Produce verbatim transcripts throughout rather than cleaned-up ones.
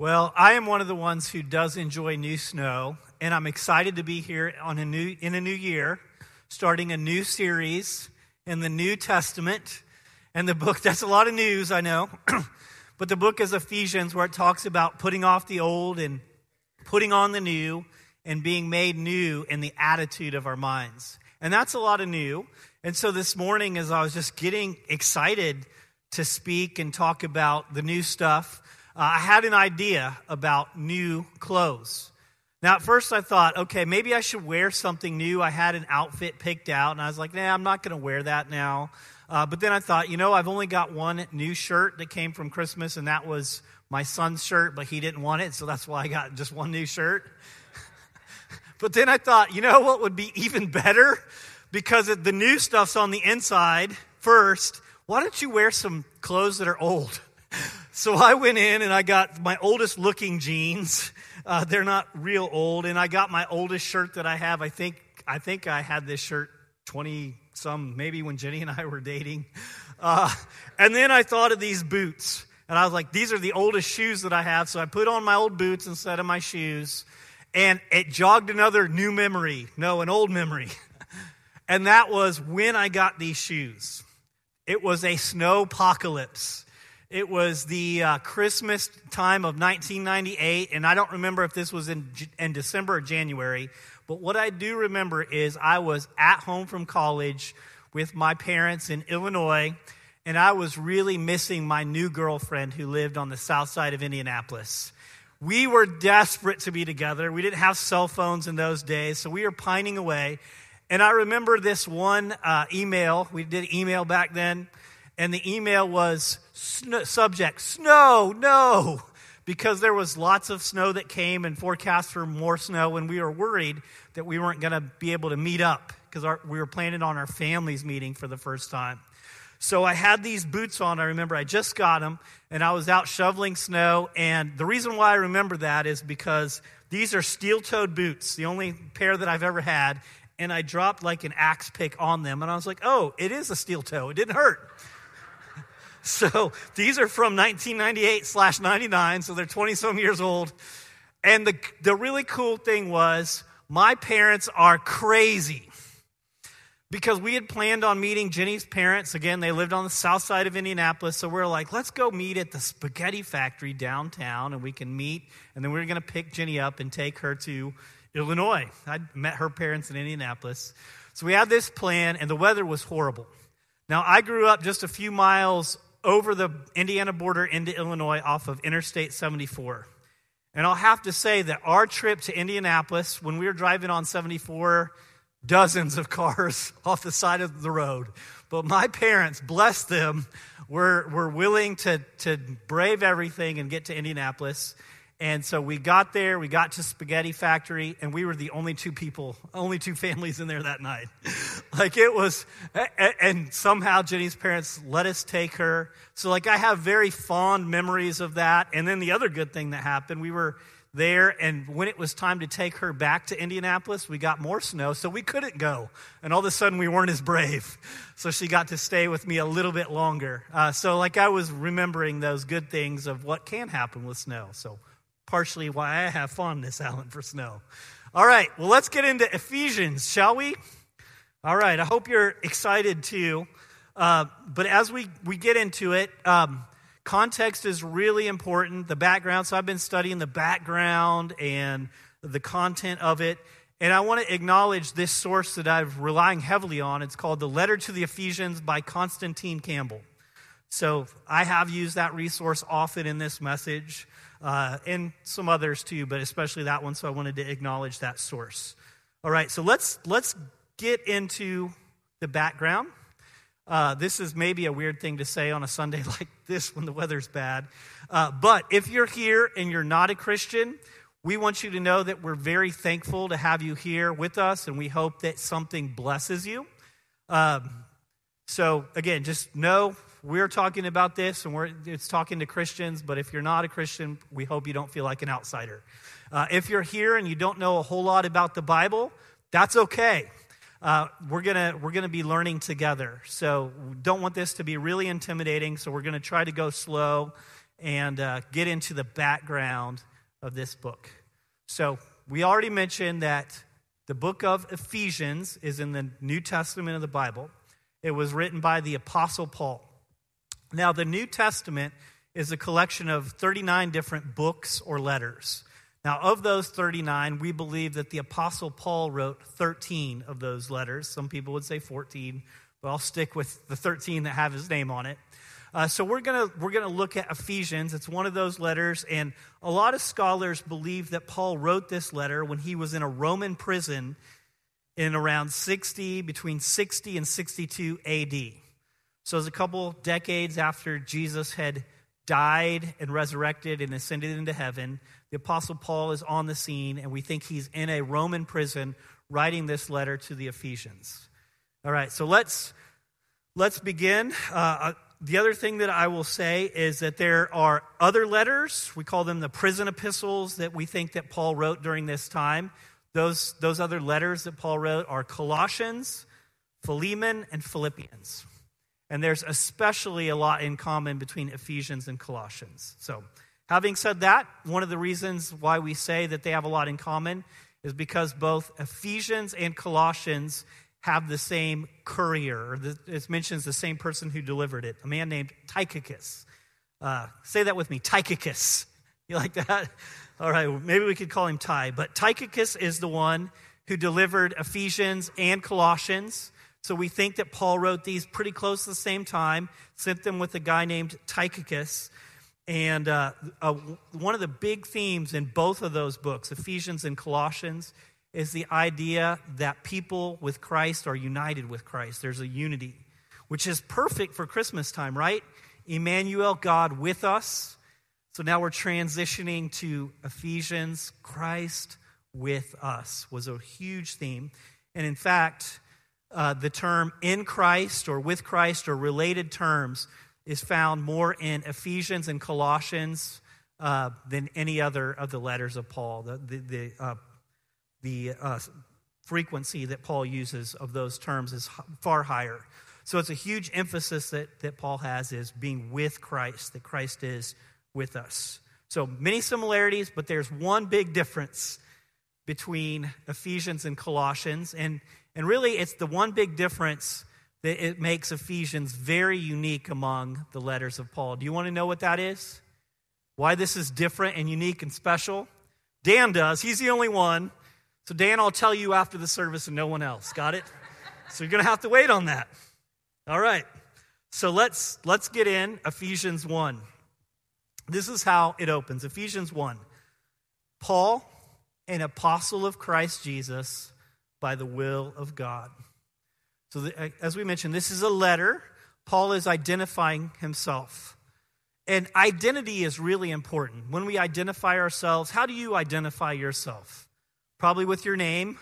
Well, I am one of the ones who does enjoy new snow, and I'm excited to be here on a new in a new year, starting a new series in the New Testament. And the book, that's a lot of news, I know, but the book is Ephesians, where it talks about putting off the old and putting on the new and being made new in the attitude of our minds. And that's a lot of new. And so this morning, as I was just getting excited to speak and talk about the new stuff, Uh, I had an idea about new clothes. Now, at first I thought, okay, maybe I should wear something new. I had an outfit picked out, and I was like, nah, I'm not going to wear that now. Uh, but then I thought, you know, I've only got one new shirt that came from Christmas, and that was my son's shirt, but he didn't want it, so that's why I got just one new shirt. But then I thought, you know what would be even better? Because the new stuff's on the inside first. Why don't you wear some clothes that are old? So I went in and I got my oldest looking jeans. Uh, they're not real old. And I got my oldest shirt that I have. I think I think I had this shirt twenty some, maybe when Jenny and I were dating. Uh, and then I thought of these boots. And I was like, these are the oldest shoes that I have. So I put on my old boots instead of my shoes. And it jogged another new memory. No, an old memory. And that was when I got these shoes. It was a snowpocalypse. It was the uh, Christmas time of nineteen ninety-eight, and I don't remember if this was in, in December or January, but what I do remember is I was at home from college with my parents in Illinois, and I was really missing my new girlfriend who lived on the south side of Indianapolis. We were desperate to be together. We didn't have cell phones in those days, so we were pining away. And I remember this one uh, email. We did email back then, and the email was snow, subject, snow, no, because there was lots of snow that came and forecast for more snow, and we were worried that we weren't going to be able to meet up because we were planning on our families meeting for the first time. So I had these boots on. I remember I just got them, and I was out shoveling snow, and the reason why I remember that is because these are steel-toed boots, the only pair that I've ever had, and I dropped like an axe pick on them, and I was like, oh, it is a steel toe. It didn't hurt. So these are from nineteen ninety-eight slash ninety-nine, so they're twenty-some years old. And the, the really cool thing was my parents are crazy because we had planned on meeting Jenny's parents. Again, they lived on the south side of Indianapolis, so we we're like, let's go meet at the spaghetti factory downtown, and we can meet, and then we we're going to pick Jenny up and take her to Illinois. I'd met her parents in Indianapolis. So we had this plan, and the weather was horrible. Now, I grew up just a few miles over the Indiana border into Illinois off of Interstate seventy-four. And I'll have to say that our trip to Indianapolis, when we were driving on seventy-four, dozens of cars off the side of the road. But my parents, bless them, were, were willing to, to brave everything and get to Indianapolis. And so we got there, we got to Spaghetti Factory, and we were the only two people, only two families in there that night. Like it was, and somehow Jenny's parents let us take her. So like I have very fond memories of that. And then the other good thing that happened, we were there, and when it was time to take her back to Indianapolis, we got more snow, so we couldn't go. And all of a sudden, we weren't as brave. So she got to stay with me a little bit longer. Uh, so like I was remembering those good things of what can happen with snow. So partially why I have fondness, Alan, for snow. All right, well, let's get into Ephesians, shall we? All right, I hope you're excited too. Uh, but as we, we get into it, um, context is really important, the background. So I've been studying the background and the content of it. And I want to acknowledge this source that I'm relying heavily on. It's called The Letter to the Ephesians by Constantine Campbell. So I have used that resource often in this message. Uh, and some others too, but especially that one, so I wanted to acknowledge that source. All right, so let's let's get into the background. Uh, this is maybe a weird thing to say on a Sunday like this when the weather's bad. Uh, but if you're here and you're not a Christian, we want you to know that we're very thankful to have you here with us, and we hope that something blesses you. Um, so again, just know we're talking about this, and we're it's talking to Christians, but if you're not a Christian, we hope you don't feel like an outsider. Uh, if you're here and you don't know a whole lot about the Bible, that's okay. Uh, we're gonna we're gonna be learning together, so don't want this to be really intimidating, so we're gonna try to go slow and uh, get into the background of this book. So we already mentioned that the book of Ephesians is in the New Testament of the Bible. It was written by the Apostle Paul. Now, the New Testament is a collection of thirty-nine different books or letters. Now, of those thirty-nine, we believe that the Apostle Paul wrote thirteen of those letters. Some people would say fourteen, but I'll stick with the thirteen that have his name on it. Uh, so we're gonna we're gonna look at Ephesians. It's one of those letters, and a lot of scholars believe that Paul wrote this letter when he was in a Roman prison in around sixty, between sixty and sixty-two A D. So it's a couple decades after Jesus had died and resurrected and ascended into heaven. The Apostle Paul is on the scene, and we think he's in a Roman prison writing this letter to the Ephesians. All right, so let's let's begin. Uh, the other thing that I will say is that there are other letters. We call them the prison epistles that we think that Paul wrote during this time. Those, those other letters that Paul wrote are Colossians, Philemon, and Philippians. And there's especially a lot in common between Ephesians and Colossians. So, having said that, one of the reasons why we say that they have a lot in common is because both Ephesians and Colossians have the same courier. Or the, it mentions the same person who delivered it, a man named Tychicus. Uh, say that with me, Tychicus. You like that? All right, maybe we could call him Ty. But Tychicus is the one who delivered Ephesians and Colossians. So we think that Paul wrote these pretty close to the same time, sent them with a guy named Tychicus. And uh, uh, one of the big themes in both of those books, Ephesians and Colossians, is the idea that people with Christ are united with Christ. There's a unity, which is perfect for Christmas time, right? Emmanuel, God with us. So now we're transitioning to Ephesians. Christ with us was a huge theme. And in fact, Uh, the term in Christ or with Christ or related terms is found more in Ephesians and Colossians uh, than any other of the letters of Paul. The, the, the, uh, the uh, frequency that Paul uses of those terms is far higher. So it's a huge emphasis that, that Paul has is being with Christ, that Christ is with us. So many similarities, but there's one big difference between Ephesians and Colossians, and And really, it's the one big difference that it makes Ephesians very unique among the letters of Paul. Do you want to know what that is? Why this is different and unique and special? Dan does. He's the only one. So Dan, I'll tell you after the service and no one else. Got it? So you're going to have to wait on that. All right. So let's let's get in Ephesians one. This is how it opens. Ephesians one. Paul, an apostle of Christ Jesus, by the will of God. So the, as we mentioned, this is a letter. Paul is identifying himself. And identity is really important. When we identify ourselves, how do you identify yourself? Probably with your name,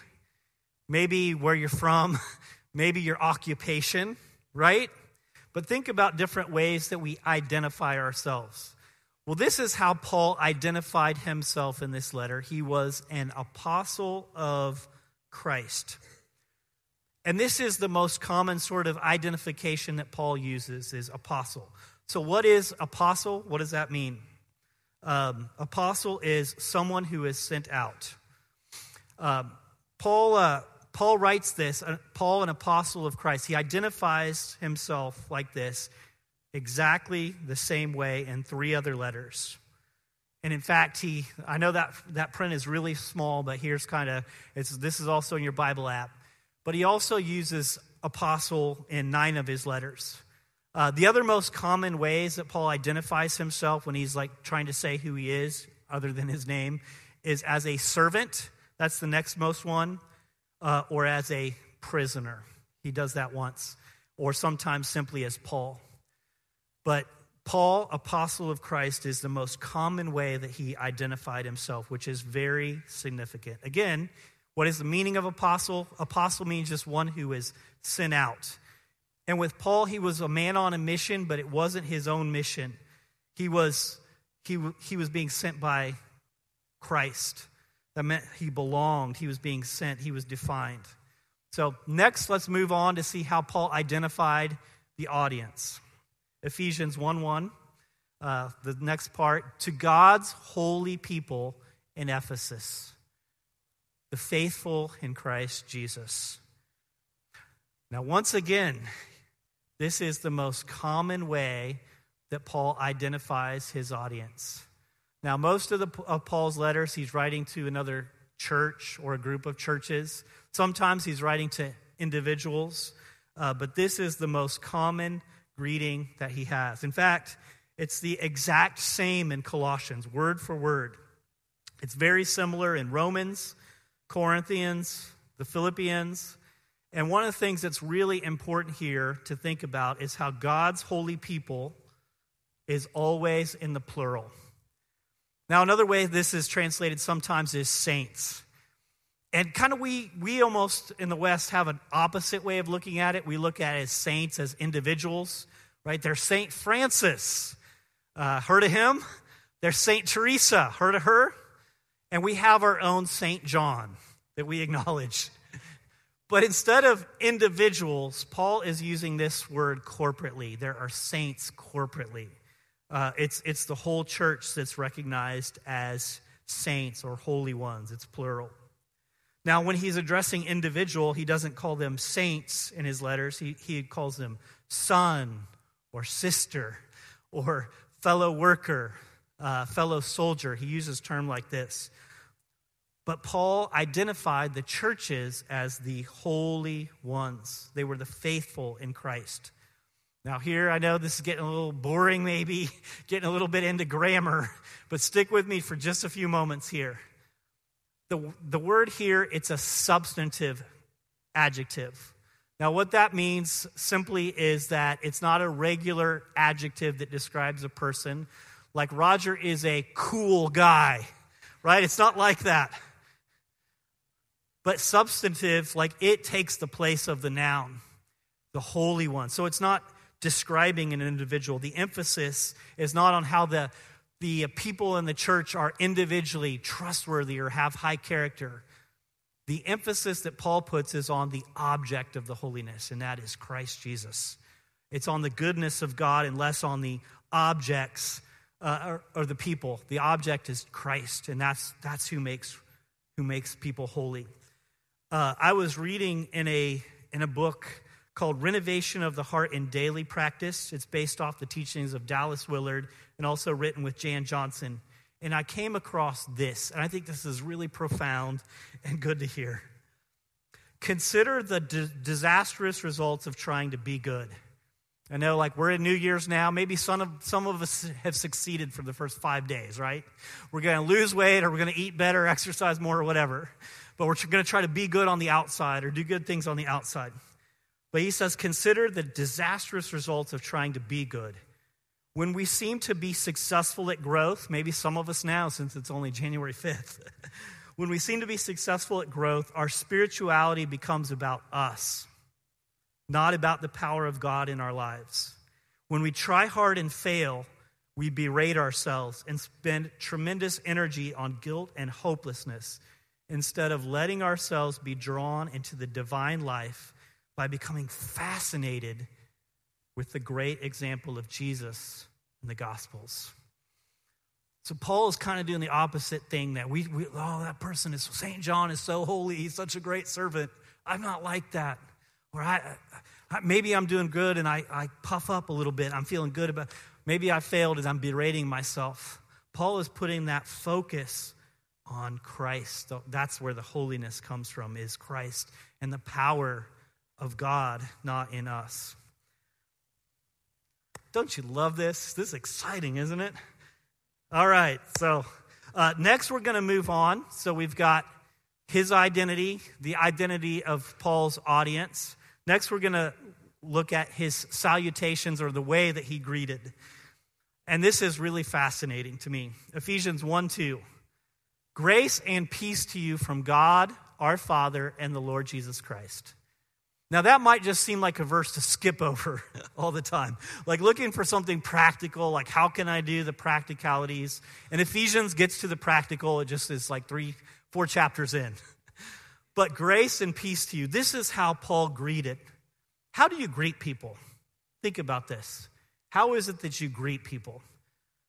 maybe where you're from, maybe your occupation, right? But think about different ways that we identify ourselves. Well, this is how Paul identified himself in this letter. He was an apostle of Christ. And this is the most common sort of identification that Paul uses is apostle. So what is apostle? What does that mean? Um, apostle is someone who is sent out. Um, Paul uh, Paul writes this, uh, Paul, an apostle of Christ. He identifies himself like this, exactly the same way in three other letters. And in fact, he, I know that that print is really small, but here's kind of, it's this is also in your Bible app. But he also uses apostle in nine of his letters. Uh, the other most common ways that Paul identifies himself when he's like trying to say who he is, other than his name, is as a servant. That's the next most one. Uh, or as a prisoner. He does that once. Or sometimes simply as Paul. But Paul, apostle of Christ, is the most common way that he identified himself, which is very significant. Again, what is the meaning of apostle? Apostle means just one who is sent out. And with Paul, he was a man on a mission, but it wasn't his own mission. He was, he, he was being sent by Christ. That meant he belonged. He was being sent. He was defined. So next, let's move on to see how Paul identified the audience. Ephesians one one. uh, the next part, to God's holy people in Ephesus, the faithful in Christ Jesus. Now, once again, this is the most common way that Paul identifies his audience. Now, most of, the, of Paul's letters, he's writing to another church or a group of churches. Sometimes he's writing to individuals, uh, but this is the most common greeting that he has. In fact, it's the exact same in Colossians, word for word. It's very similar in Romans, Corinthians, the Philippians. And one of the things that's really important here to think about is how God's holy people is always in the plural. Now, another way this is translated sometimes is saints. And kind of we we almost in the West have an opposite way of looking at it. We look at it as saints, as individuals, right? There's Saint Francis. Uh, heard of him? There's Saint Teresa. Heard of her? And we have our own Saint John that we acknowledge. But instead of individuals, Paul is using this word corporately. There are saints corporately. Uh, it's, it's the whole church that's recognized as saints or holy ones. It's plural. Now, when he's addressing individual, he doesn't call them saints in his letters. He, he calls them son or sister or fellow worker, uh, fellow soldier. He uses terms like this. But Paul identified the churches as the holy ones. They were the faithful in Christ. Now here, I know this is getting a little boring maybe, getting a little bit into grammar, but stick with me for just a few moments here. The, the word here, it's a substantive adjective. Now what that means simply is that it's not a regular adjective that describes a person. Like Roger is a cool guy, right? It's not like that. But substantive, like it takes the place of the noun, the holy one. So it's not describing an individual. The emphasis is not on how the, the people in the church are individually trustworthy or have high character. The emphasis that Paul puts is on the object of the holiness, and that is Christ Jesus. It's on the goodness of God and less on the objects uh, or, or the people. The object is Christ, and that's that's who makes who makes people holy. Uh, I was reading in a in a book called Renovation of the Heart in Daily Practice. It's based off the teachings of Dallas Willard and also written with Jan Johnson. And I came across this, and I think this is really profound and good to hear. Consider the di- disastrous results of trying to be good. I know, like, we're in New Year's now. Maybe some of, some of us have succeeded for the first five days, right? We're going to lose weight, or we're going to eat better, exercise more, or whatever. But we're going to try to be good on the outside or do good things on the outside. But he says, consider the disastrous results of trying to be good. When we seem to be successful at growth, maybe some of us now since it's only January fifth, when we seem to be successful at growth, our spirituality becomes about us, not about the power of God in our lives. When we try hard and fail, we berate ourselves and spend tremendous energy on guilt and hopelessness instead of letting ourselves be drawn into the divine life by becoming fascinated with the great example of Jesus in the Gospels. So Paul is kind of doing the opposite thing that we, we oh, that person is, Saint John is so holy, he's such a great servant. I'm not like that. Or I, I maybe I'm doing good and I, I puff up a little bit. I'm feeling good about, maybe I failed and I'm berating myself. Paul is putting that focus on Christ. That's where the holiness comes from, is Christ and the power of God, not in us. Don't you love this? This is exciting, isn't it? All right, so uh, next we're going to move on. So we've got his identity, the identity of Paul's audience. Next we're going to look at his salutations, or the way that he greeted. And this is really fascinating to me. Ephesians one two. Grace and peace to you from God, our Father, and the Lord Jesus Christ. Now that might just seem like a verse to skip over all the time. Like looking for something practical, like how can I do the practicalities? And Ephesians gets to the practical, it just is like three, four chapters in. But grace and peace to you. This is how Paul greeted. How do you greet people? Think about this. How is it that you greet people?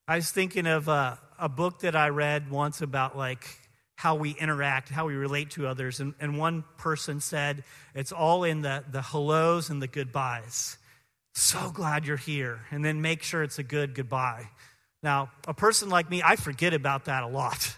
I was thinking of a, a book that I read once about like how we interact, how we relate to others. And, and one person said, it's all in the, the hellos and the goodbyes. So glad you're here. And then make sure it's a good goodbye. Now, a person like me, I forget about that a lot.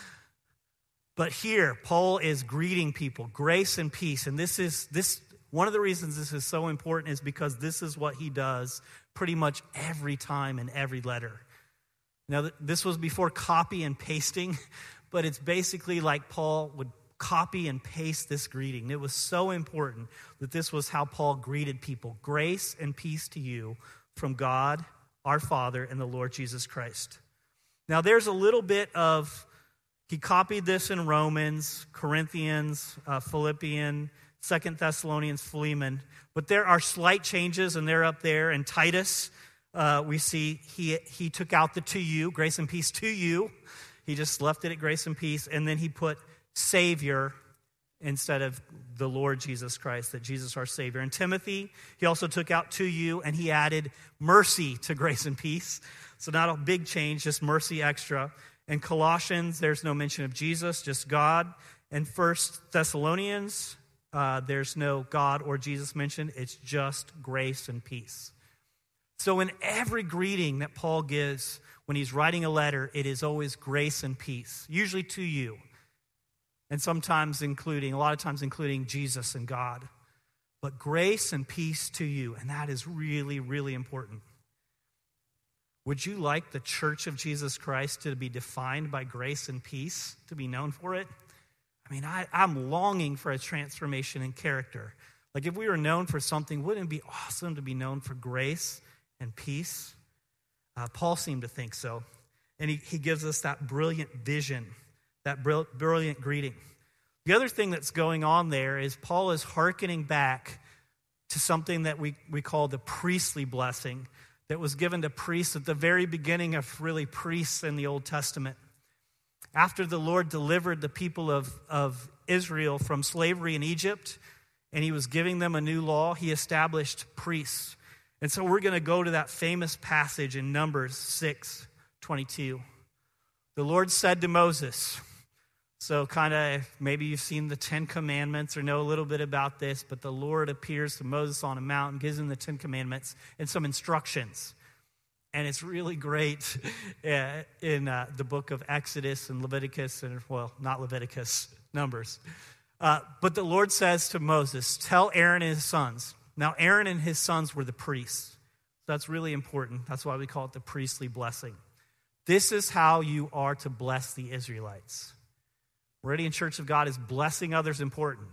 But here, Paul is greeting people, grace and peace. And this is this one of the reasons this is so important is because this is what he does pretty much every time in every letter. Now, this was before copy and pasting, but it's basically like Paul would copy and paste this greeting. It was so important that this was how Paul greeted people. Grace and peace to you from God, our Father, and the Lord Jesus Christ. Now, there's a little bit of, he copied this in Romans, Corinthians, uh, Philippians, Second Thessalonians, Philemon, but there are slight changes, and they're up there. In Titus, uh, we see he he took out the to you, grace and peace to you. He just left it at grace and peace, and then he put Savior instead of the Lord Jesus Christ, that Jesus our Savior. In Timothy, he also took out to you, and he added mercy to grace and peace. So not a big change, just mercy extra. In Colossians, there's no mention of Jesus, just God. In First Thessalonians, uh, there's no God or Jesus mentioned. It's just grace and peace. So in every greeting that Paul gives when he's writing a letter, it is always grace and peace, usually to you. And sometimes including, a lot of times including Jesus and God. But grace and peace to you, and that is really, really important. Would you like the Church of Jesus Christ to be defined by grace and peace, to be known for it? I mean, I, I'm longing for a transformation in character. Like if we were known for something, wouldn't it be awesome to be known for grace and peace? Uh, Paul seemed to think so. And he, he gives us that brilliant vision, that brilliant greeting. The other thing that's going on there is Paul is hearkening back to something that we, we call the priestly blessing that was given to priests at the very beginning of really priests in the Old Testament. After the Lord delivered the people of, of Israel from slavery in Egypt, and he was giving them a new law, he established priests. And so we're going to go to that famous passage in Numbers six twenty-two. The Lord said to Moses, so kind of maybe you've seen the Ten Commandments or know a little bit about this, but the Lord appears to Moses on a mountain, gives him the Ten Commandments and some instructions. And it's really great in uh, the book of Exodus and Leviticus, and well, not Leviticus, Numbers. Uh, but the Lord says to Moses, tell Aaron and his sons. Now, Aaron and his sons were the priests. That's really important. That's why we call it the priestly blessing. This is how you are to bless the Israelites. Meridian Church of God is blessing others important.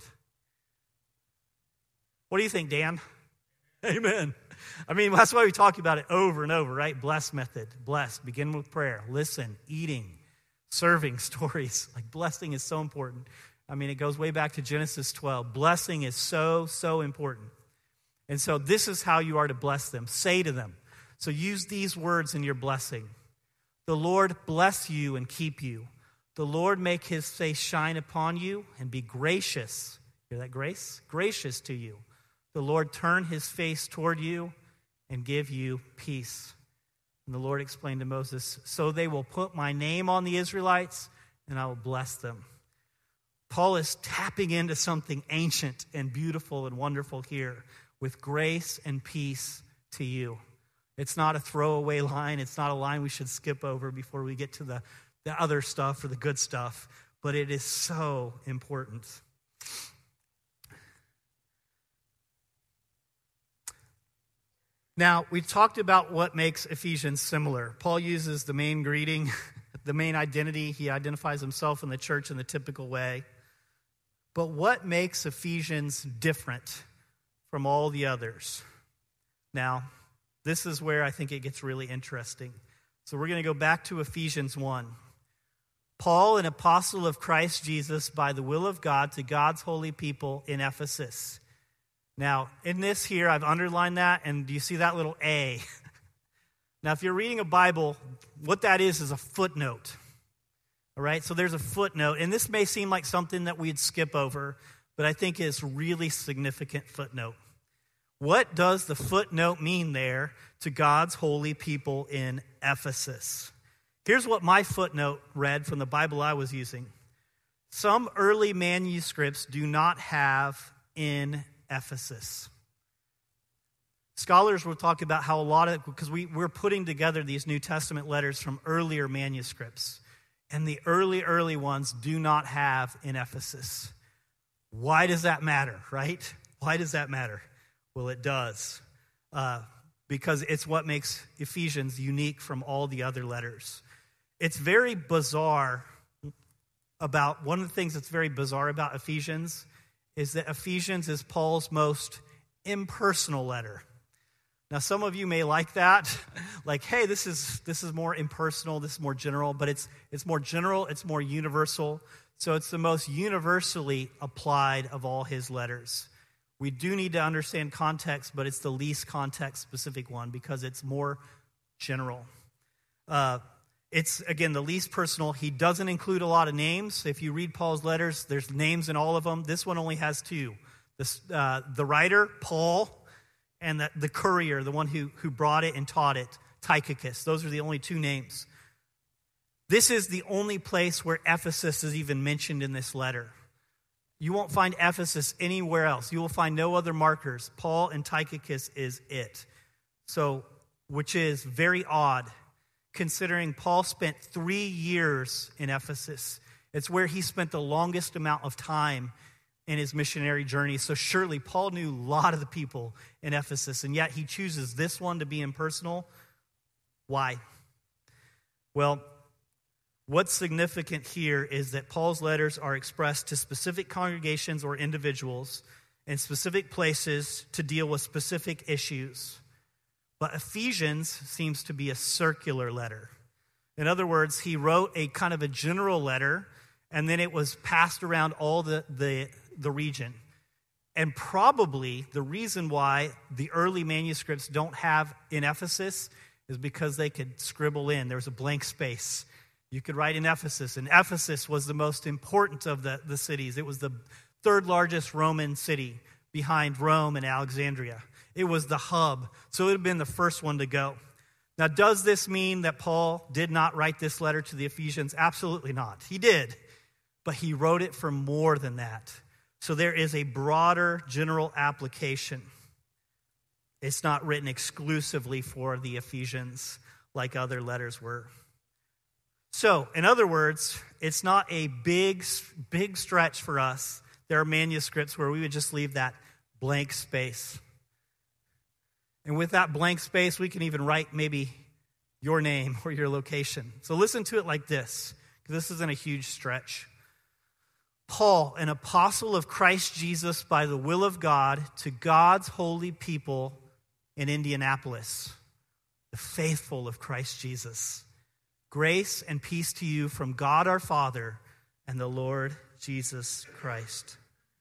What do you think, Dan? Amen. I mean, that's why we talk about it over and over, right? Bless method. Bless. Begin with prayer. Listen. Eating. Serving. Stories. Like blessing is so important. I mean, it goes way back to Genesis twelve. Blessing is so, so important. And so this is how you are to bless them. Say to them. So use these words in your blessing. The Lord bless you and keep you. The Lord make his face shine upon you and be gracious. Hear that, grace? Gracious to you. The Lord turn his face toward you and give you peace. And the Lord explained to Moses, so they will put my name on the Israelites and I will bless them. Paul is tapping into something ancient and beautiful and wonderful here with grace and peace to you. It's not a throwaway line. It's not a line we should skip over before we get to the, the other stuff or the good stuff, but it is so important. Now, we talked about what makes Ephesians similar. Paul uses the main greeting, the main identity. He identifies himself in the church in the typical way. But what makes Ephesians different from all the others? Now, this is where I think it gets really interesting. So we're going to go back to Ephesians one. Paul, an apostle of Christ Jesus, by the will of God, to God's holy people in Ephesus. Now, in this here, I've underlined that, and do you see that little A? Now, if you're reading a Bible, what that is is a footnote. All right, so there's a footnote, and this may seem like something that we'd skip over, but I think it's really significant footnote. What does the footnote mean there to God's holy people in Ephesus? Here's what my footnote read from the Bible I was using. Some early manuscripts do not have in Ephesus. Scholars will talk about how a lot of, because we, we're putting together these New Testament letters from earlier manuscripts, and the early, early ones do not have in Ephesus. Why does that matter, right? Why does that matter? Well, it does, uh, because it's what makes Ephesians unique from all the other letters. It's very bizarre about, one of the things that's very bizarre about Ephesians is that Ephesians is Paul's most impersonal letter. Now, some of you may like that, like, hey, this is this is more impersonal, this is more general, but it's it's more general, it's more universal. So it's the most universally applied of all his letters. We do need to understand context, but it's the least context-specific one because it's more general. Uh, it's, again, the least personal. He doesn't include a lot of names. If you read Paul's letters, there's names in all of them. This one only has two. This, uh, the writer, Paul, and the, the courier, the one who, who brought it and taught it, Tychicus. Those are the only two names. This is the only place where Ephesus is even mentioned in this letter. You won't find Ephesus anywhere else. You will find no other markers. Paul and Tychicus is it. So, which is very odd, considering Paul spent three years in Ephesus. It's where he spent the longest amount of time in his missionary journey. So surely Paul knew a lot of the people in Ephesus, and yet he chooses this one to be impersonal. Why? Well, what's significant here is that Paul's letters are expressed to specific congregations or individuals in specific places to deal with specific issues. But Ephesians seems to be a circular letter. In other words, he wrote a kind of a general letter, and then it was passed around all the, the, the region. And probably the reason why the early manuscripts don't have in Ephesus is because they could scribble in. There was a blank space. You could write in Ephesus, and Ephesus was the most important of the, the cities. It was the third largest Roman city behind Rome and Alexandria. It was the hub, so it would have been the first one to go. Now, does this mean that Paul did not write this letter to the Ephesians? Absolutely not. He did, but he wrote it for more than that. So there is a broader general application. It's not written exclusively for the Ephesians like other letters were. So, in other words, it's not a big, big stretch for us. There are manuscripts where we would just leave that blank space. And with that blank space, we can even write maybe your name or your location. So listen to it like this, because this isn't a huge stretch. Paul, an apostle of Christ Jesus by the will of God, to God's holy people in Indianapolis, the faithful of Christ Jesus. Grace and peace to you from God our Father and the Lord Jesus Christ.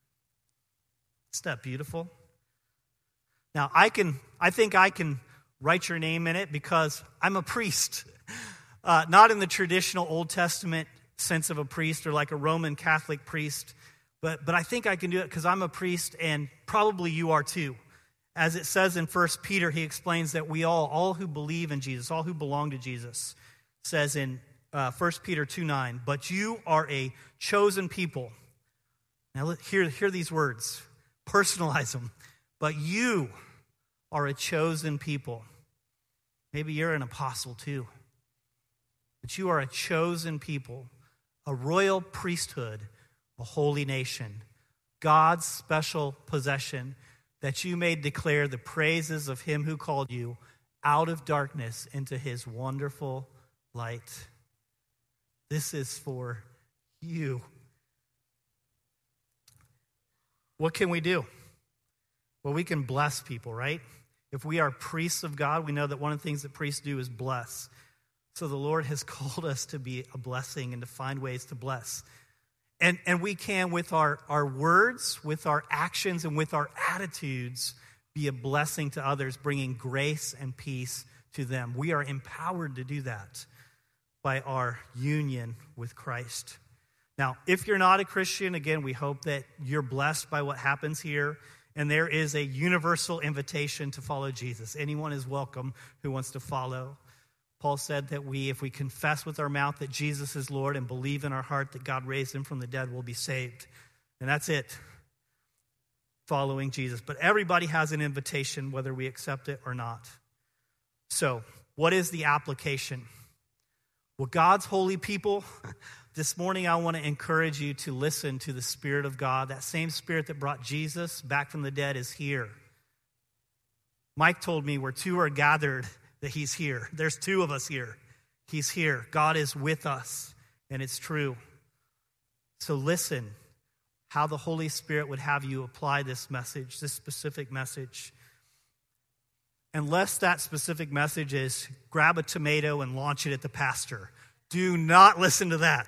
Isn't that beautiful? Now, I can, I think I can write your name in it because I'm a priest. Uh, not in the traditional Old Testament sense of a priest or like a Roman Catholic priest, but, but I think I can do it because I'm a priest and probably you are too. As it says in First Peter, he explains that we all, all who believe in Jesus, all who belong to Jesus, says in uh, First Peter two nine, but you are a chosen people. Now hear, hear these words, personalize them. But you are a chosen people. Maybe you're an apostle too. But you are a chosen people, a royal priesthood, a holy nation, God's special possession, that you may declare the praises of him who called you out of darkness into his wonderful light. This is for you. What can we do? Well, we can bless people, right? If we are priests of God, we know that one of the things that priests do is bless. So the Lord has called us to be a blessing and to find ways to bless. And, and we can, with our, our words, with our actions, and with our attitudes, be a blessing to others, bringing grace and peace to them. We are empowered to do that by our union with Christ. Now, if you're not a Christian, again, we hope that you're blessed by what happens here And there is a universal invitation to follow Jesus. Anyone is welcome who wants to follow. Paul said that we, if we confess with our mouth that Jesus is Lord and believe in our heart that God raised him from the dead, we'll be saved. And that's it, following Jesus. But everybody has an invitation, whether we accept it or not. So, what is the application? Well, God's holy people, this morning I want to encourage you to listen to the Spirit of God. That same Spirit that brought Jesus back from the dead is here. Mike told me where two are gathered, that he's here. There's two of us here. He's here. God is with us, and it's true. So listen how the Holy Spirit would have you apply this message, this specific message. Unless that specific message is grab a tomato and launch it at the pastor. Do not listen to that.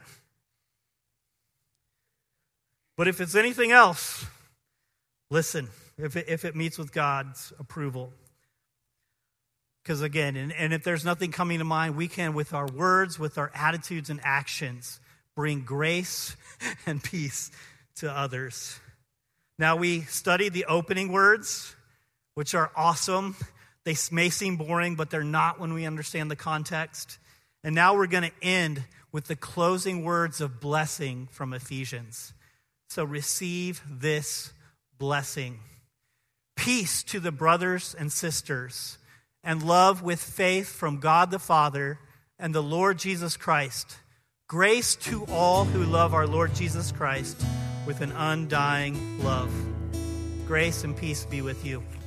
But if it's anything else, listen, if it, if it meets with God's approval. Because again, and, and if there's nothing coming to mind, we can, with our words, with our attitudes and actions, bring grace and peace to others. Now, we studied the opening words, which are awesome. They may seem boring, but they're not when we understand the context. And now we're going to end with the closing words of blessing from Ephesians. So receive this blessing. Peace to the brothers and sisters, and love with faith from God the Father and the Lord Jesus Christ. Grace to all who love our Lord Jesus Christ with an undying love. Grace and peace be with you.